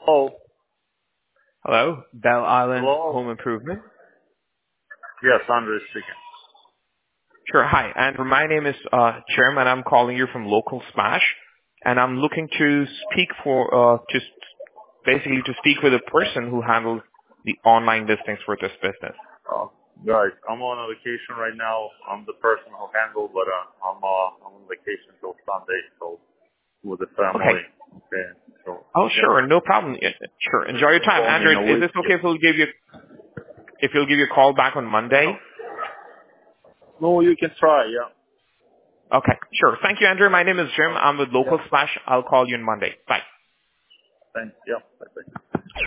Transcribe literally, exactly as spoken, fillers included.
Oh, Hello, Bell Island hello? Home Improvement. Yes, Andre speaking. Sure. Hi, Andrew. My name is uh, Jerm, and I'm calling you from Local Smash, and I'm looking to speak for uh, just basically to speak with a person who handles the online listings for this business. Uh, guys, I'm on a vacation right now. I'm the person who handled, but uh, I'm uh, I'm on vacation till Sunday, so with the Okay. family. Okay, so Oh, yeah, sure. No problem. Yeah, sure. Enjoy your time, call me Andrew. in a Is week. this okay Yeah. if we'll give you if you'll give you a call back on Monday? No, you can try. Yeah. Okay. Sure. Thank you, Andrew. My name is Jim. Uh, I'm with yeah. Local Smash. I'll call you on Monday. Bye. Thanks. Yeah. Bye.